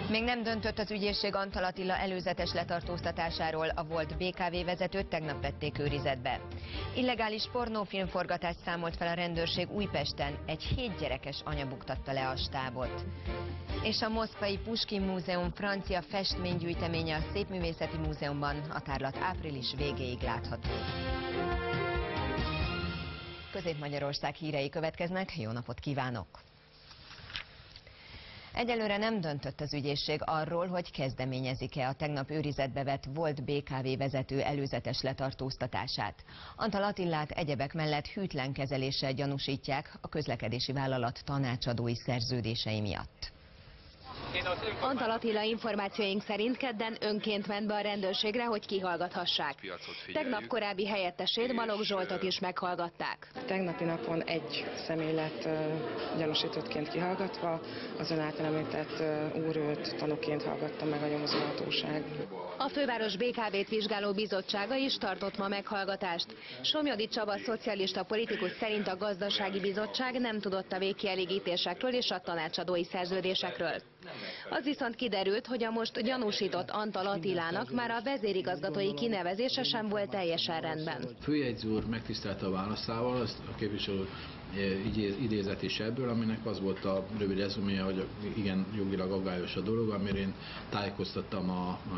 Még nem döntött az ügyészség Antal Attila előzetes letartóztatásáról, a volt BKV vezetőt tegnap vették őrizetbe. Illegális pornófilmforgatást számolt fel a rendőrség Újpesten, egy 7 gyerekes anya buktatta le a stábot. És a moszkvai Puskin Múzeum francia festménygyűjteménye a Szépművészeti Múzeumban, a tárlat április végéig látható. Közép-Magyarország hírei következnek, jó napot kívánok! Egyelőre nem döntött az ügyészség arról, hogy kezdeményezik-e a tegnap őrizetbe vett volt BKV vezető előzetes letartóztatását. Antal Attilát egyebek mellett hűtlen kezeléssel gyanúsítják a közlekedési vállalat tanácsadói szerződései miatt. Antal Attila információink szerint kedden önként ment be a rendőrségre, hogy kihallgathassák. Tegnap korábbi helyettesét, Balogh Zsoltot is meghallgatták. Tegnapi napon egy személy lett gyanúsítottként kihallgatva, az ön által említett úr őt tanúként hallgatta meg a nyomozóhatóság. A főváros BKV-t vizsgáló bizottsága is tartott ma meghallgatást. Somlyodi Csaba szocialista politikus szerint a gazdasági bizottság nem tudott a végkielégítésekről és a tanácsadói szerződésekről. Az viszont kiderült, hogy a most gyanúsított Antal Attilának már a vezérigazgatói kinevezése sem volt teljesen rendben. Főjegyző úr megtisztelte a válaszával, azt a képviselő idézett is ebből, aminek az volt a rövid rezuméja, hogy igen, jogilag aggályos a dolog, amire én tájékoztattam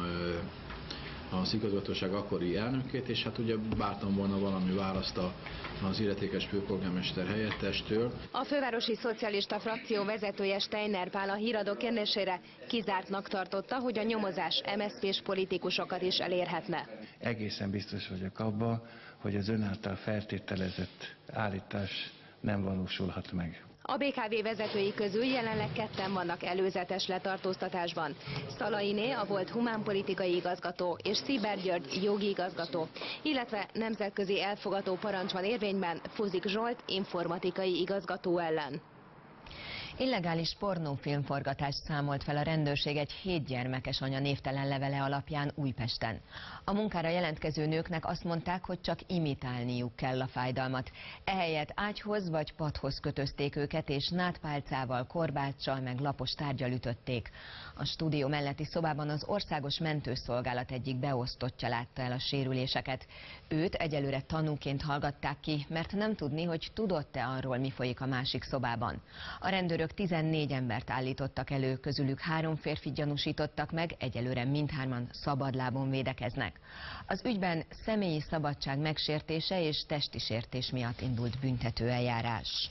az igazgatóság akkori elnökét, és hát ugye vártam volna valami választ az illetékes főpolgármester helyettestől. A fővárosi szocialista frakció vezetője Steiner Pál a híradó kérdésére kizártnak tartotta, hogy a nyomozás MSZP-s politikusokat is elérhetne. Egészen biztos vagyok abban, hogy az ön által feltételezett állítás nem valósulhat meg. A BKV vezetői közül jelenleg ketten vannak előzetes letartóztatásban. Szalainé, a volt humánpolitikai igazgató, és Szíber György jogi igazgató, illetve nemzetközi elfogató parancs van érvényben Fuzik Zsolt informatikai igazgató ellen. Illegális pornófilmforgatást számolt fel a rendőrség egy 7 gyermekes anya névtelen levele alapján Újpesten. A munkára jelentkező nőknek azt mondták, hogy csak imitálniuk kell a fájdalmat. Ehelyett ágyhoz vagy padhoz kötözték őket, és nádpálcával, korbáccsal meg lapos tárggyal ütötték. A stúdió melletti szobában az Országos Mentőszolgálat egyik beosztottja látta el a sérüléseket. Őt egyelőre tanúként hallgatták ki, mert nem tudni, hogy tudott-e arról, mi folyik a másik szobában. A rendőrök 14 embert állítottak elő, közülük 3 férfit gyanúsítottak meg, egyelőre mindhárman szabadlábon védekeznek. Az ügyben személyi szabadság megsértése és testi sértés miatt indult büntetőeljárás.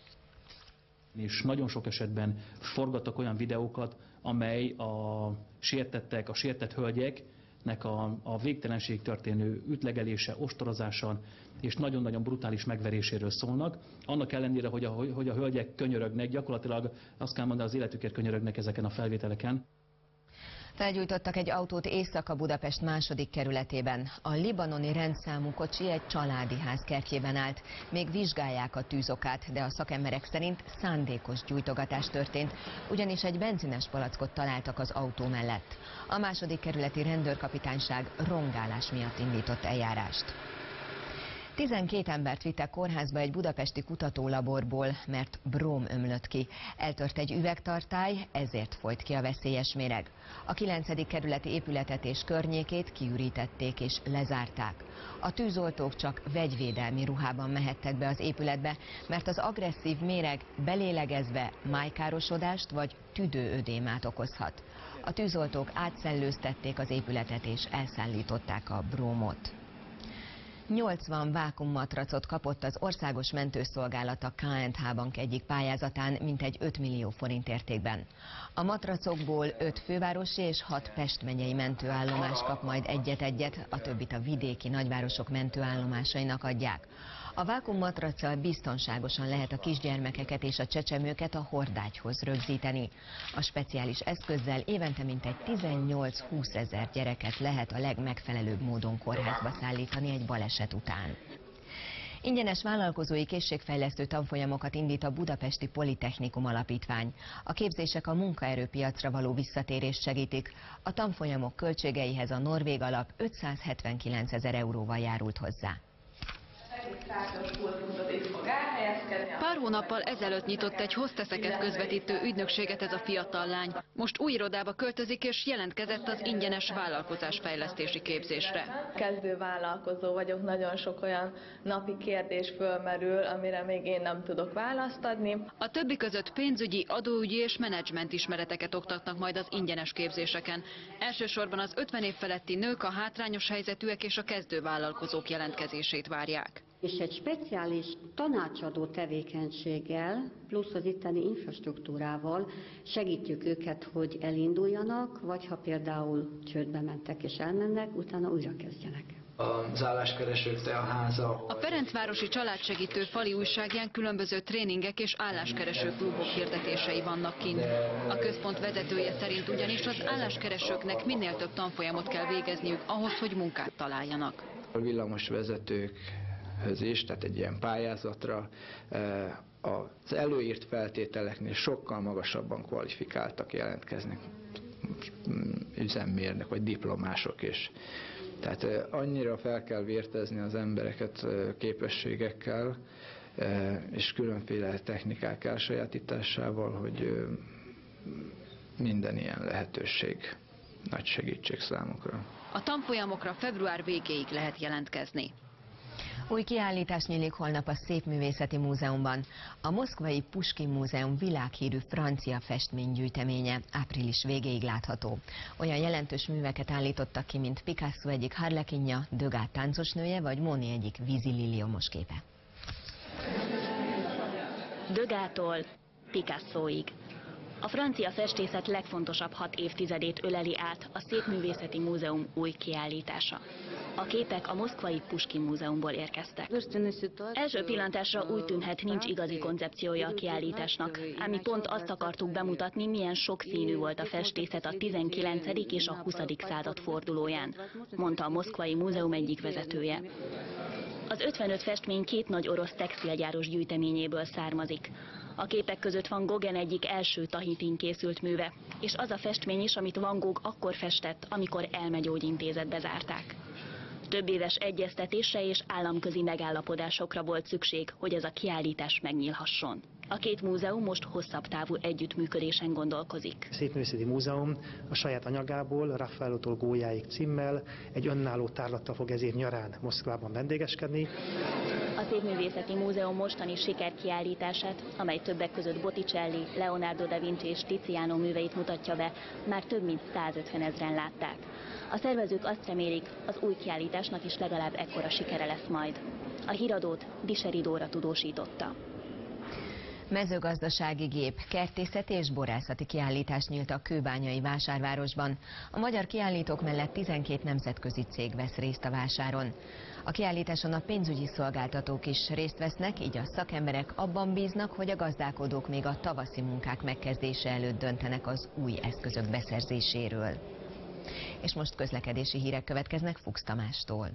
És nagyon sok esetben forgattak olyan videókat, amely a sértettek, a sértett hölgyeknek a végtelenség történő ütlegelése, ostorozása és nagyon-nagyon brutális megveréséről szólnak. Annak ellenére, hogy a hölgyek könyörögnek, gyakorlatilag azt kell mondani, az életükért könyörögnek ezeken a felvételeken. Felgyújtottak egy autót Észak-Budapest második kerületében. A libanoni rendszámú kocsi egy családi ház kertjében állt. Még vizsgálják a tűzokát, de a szakemberek szerint szándékos gyújtogatás történt, ugyanis egy benzines palackot találtak az autó mellett. A második kerületi rendőrkapitányság rongálás miatt indított eljárást. 12 embert vittek kórházba egy budapesti kutatólaborból, mert bróm ömlött ki. Eltört egy üvegtartály, ezért folyt ki a veszélyes méreg. A 9. kerületi épületet és környékét kiürítették és lezárták. A tűzoltók csak vegyvédelmi ruhában mehettek be az épületbe, mert az agresszív méreg belélegezve májkárosodást vagy tüdőödémát okozhat. A tűzoltók átszellőztették az épületet és elszállították a brómot. 80 vákummatracot kapott az Országos Mentőszolgálat a KNH Bank egyik pályázatán mintegy 5 millió forint értékben. A matracokból 5 fővárosi és 6 Pest megyei mentőállomás kap majd egyet-egyet, a többit a vidéki nagyvárosok mentőállomásainak adják. A vákummatraccal biztonságosan lehet a kisgyermekeket és a csecsemőket a hordágyhoz rögzíteni. A speciális eszközzel évente mintegy 18-20 ezer gyereket lehet a legmegfelelőbb módon kórházba szállítani egy baleset után. Ingyenes vállalkozói készségfejlesztő tanfolyamokat indít a Budapesti Politechnikum Alapítvány. A képzések a munkaerőpiacra való visszatérést segítik. A tanfolyamok költségeihez a norvég alap 579 000 euróval járult hozzá. Pár hónappal ezelőtt nyitott egy hostesseket közvetítő ügynökséget ez a fiatal lány. Most új irodába költözik és jelentkezett az ingyenes vállalkozásfejlesztési képzésre. Kezdő vállalkozó vagyok, nagyon sok olyan napi kérdés fölmerül, amire még én nem tudok választ adni. A többi között pénzügyi, adóügyi és menedzsment ismereteket oktatnak majd az ingyenes képzéseken. Elsősorban az 50 év feletti nők, a hátrányos helyzetűek és a kezdővállalkozók jelentkezését várják. És egy speciális tanácsadó tevékenységgel, plusz az itteni infrastruktúrával segítjük őket, hogy elinduljanak, vagy ha például csődbe mentek és elmennek, utána újra kezdjenek. Az álláskeresők teaháza. A Ferencvárosi Családsegítő Fali újságján különböző tréningek és álláskereső klubok hirdetései vannak kint. A központ vezetője szerint ugyanis az álláskeresőknek minél több tanfolyamot kell végezniük ahhoz, hogy munkát találjanak. A villamos vezetőkhöz is, tehát egy ilyen pályázatra az előírt feltételeknél sokkal magasabban kvalifikáltak jelentkeznek, üzemmérnök vagy diplomások is. Tehát annyira fel kell vértezni az embereket képességekkel és különféle technikák elsajátításával, hogy minden ilyen lehetőség nagy segítség számukra. A tanfolyamokra február végéig lehet jelentkezni. Új kiállítás nyílik holnap a Szépművészeti Múzeumban. A moszkvai Puskin Múzeum világhírű francia festménygyűjteménye április végéig látható. Olyan jelentős műveket állítottak ki, mint Picasso egyik Harlekinja, Degas táncosnője vagy Monet egyik vízililiomos képe. Degastól Picassoig. A francia festészet legfontosabb 6 évtizedét öleli át a Szépművészeti Múzeum új kiállítása. A képek a moszkvai Puskin Múzeumból érkeztek. Első pillantásra úgy tűnhet, nincs igazi koncepciója a kiállításnak, ám mi pont azt akartuk bemutatni, milyen sokszínű volt a festészet a 19. és a 20. század fordulóján, mondta a moszkvai múzeum egyik vezetője. Az 55 festmény 2 nagy orosz textilgyáros gyűjteményéből származik. A képek között van Gauguin egyik első Tahitin készült műve, és az a festmény is, amit Van Gogh akkor festett, amikor elmegyógyintézetbe zárták. Több éves egyeztetésre és államközi megállapodásokra volt szükség, hogy ez a kiállítás megnyílhasson. A két múzeum most hosszabb távú együttműködésen gondolkozik. A Szépművészeti Múzeum a saját anyagából, Raffaellótól Gólyáig címmel egy önálló tárlattal fog ez év nyarán Moszkvában vendégeskedni. A Szépművészeti Múzeum mostani sikerkiállítását, amely többek között Botticelli, Leonardo da Vinci és Tiziano műveit mutatja be, már több mint 150 000-en látták. A szervezők azt remélik, az új kiállításnak is legalább ekkora sikere lesz majd. A híradót Diseri Dóra tudósította. Mezőgazdasági gép, kertészeti és borászati kiállítás nyílt a kőbányai vásárvárosban. A magyar kiállítók mellett 12 nemzetközi cég vesz részt a vásáron. A kiállításon a pénzügyi szolgáltatók is részt vesznek, így a szakemberek abban bíznak, hogy a gazdálkodók még a tavaszi munkák megkezdése előtt döntenek az új eszközök beszerzéséről. És most közlekedési hírek következnek Fuchs Tamástól.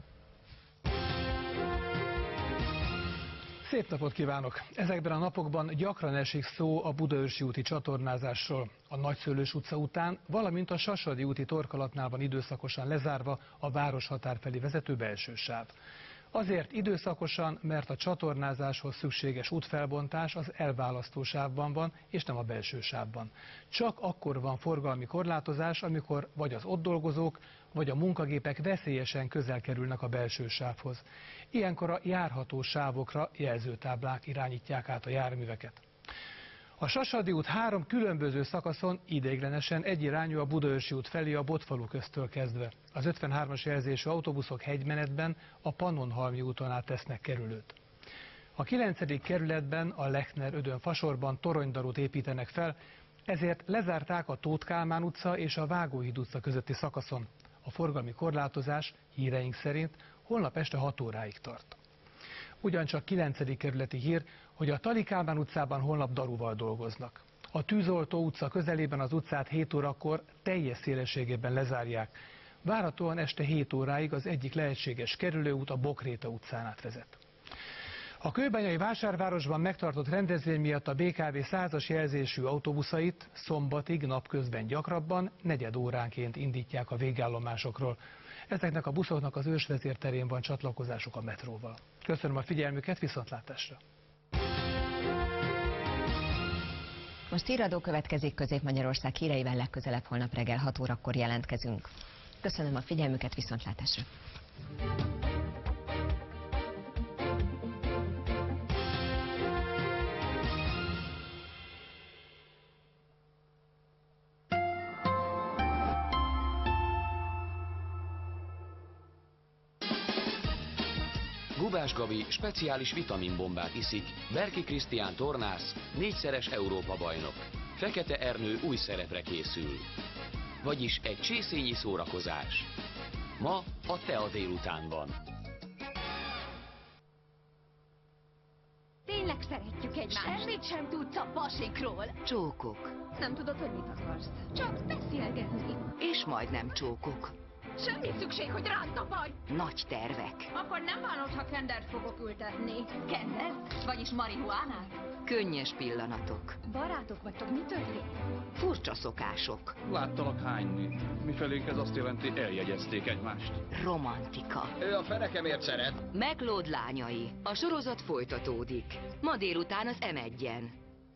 Szép napot kívánok! Ezekben a napokban gyakran esik szó a Budaörsi úti csatornázásról. A Nagyszőlős utca után, valamint a Sasadi úti torkolatnál van időszakosan lezárva a városhatár felé vezető belső sáv. Azért időszakosan, mert a csatornázáshoz szükséges útfelbontás az elválasztó sávban van, és nem a belső sávban. Csak akkor van forgalmi korlátozás, amikor vagy az ott dolgozók, vagy a munkagépek veszélyesen közel kerülnek a belső sávhoz. Ilyenkor a járható sávokra jelzőtáblák irányítják át a járműveket. A Sasadi út 3 különböző szakaszon ideiglenesen egyirányú a Budaörsi út felé a Botfalu köztől kezdve. Az 53-as jelzésű autóbuszok hegymenetben a Pannonhalmi úton át tesznek kerülőt. A 9. kerületben a Lechner-Ödön-Fasorban toronydarút építenek fel, ezért lezárták a Tóth Kálmán utca és a Vágóhíd utca közötti szakaszon. A forgalmi korlátozás híreink szerint holnap este 6 óráig tart. Ugyancsak 9. kerületi hír, hogy a Tali Kálmán utcában holnap daruval dolgoznak. A Tűzoltó utca közelében az utcát 7 órakor teljes szélességében lezárják. Várhatóan este 7 óráig az egyik lehetséges kerülőút a Bokréta utcán át vezet. A kőbányai vásárvárosban megtartott rendezvény miatt a BKV 100-as jelzésű autóbuszait szombatig napközben gyakrabban, negyed óránként indítják a végállomásokról. Ezeknek a buszoknak az ősvezérterén van csatlakozásuk a metróval. Köszönöm a figyelmüket, viszontlátásra! Most híradó következik, Közép-Magyarország híreivel legközelebb holnap reggel 6 órakor jelentkezünk. Köszönöm a figyelmüket, viszontlátásra! Gubás Gabi speciális vitaminbombát iszik, Berki Krisztián tornász, 4-szeres Európa-bajnok. Fekete Ernő új szerepre készül. Vagyis egy csészényi szórakozás. Ma a TEA délutánban. Tényleg szeretjük egymást. Semmit sem tudsz a pasikról. Csókok. Nem tudod, hogy mit akarsz. Csak beszélgetni. És majdnem csókok. Semmi szükség, hogy ránk tapadj! Nagy tervek. Akkor nem bánod, ha kendert fogok ültetni. Kendert? Vagyis marihuánát? Könnyes pillanatok. Barátok vagytok, mi történt? Furcsa szokások. Láttalak hányni. Mifelénk ez azt jelenti, eljegyezték egymást. Romantika. Ő a fenekemért szeret. Meglód lányai. A sorozat folytatódik. Ma délután az M1-en.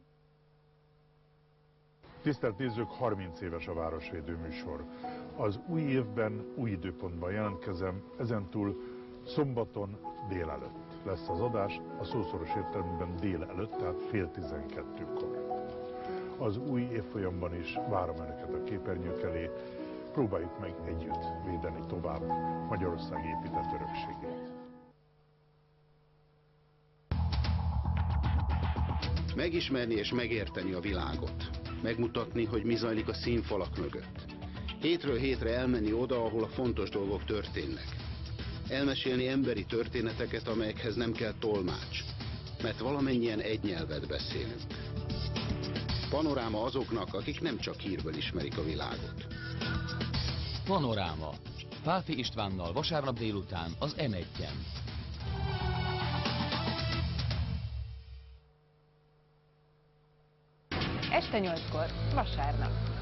Tisztelt nézők, 30 éves a Városvédő műsor. Az új évben, új időpontban jelentkezem, ezentúl szombaton délelőtt lesz az adás, a szószoros értelemben délelőtt, tehát fél 12-kor. Az új évfolyamban is várom Önöket a képernyők elé, próbáljuk meg együtt védeni tovább Magyarország épített örökségét. Megismerni és megérteni a világot. Megmutatni, hogy mi zajlik a színfalak mögött. Hétről hétre elmenni oda, ahol a fontos dolgok történnek. Elmesélni emberi történeteket, amelyekhez nem kell tolmács, mert valamennyien egy nyelvet beszélünk. Panoráma azoknak, akik nem csak hírből ismerik a világot. Panoráma. Pálfi Istvánnal vasárnap délután az M1-en. Este 8-kor, vasárnap.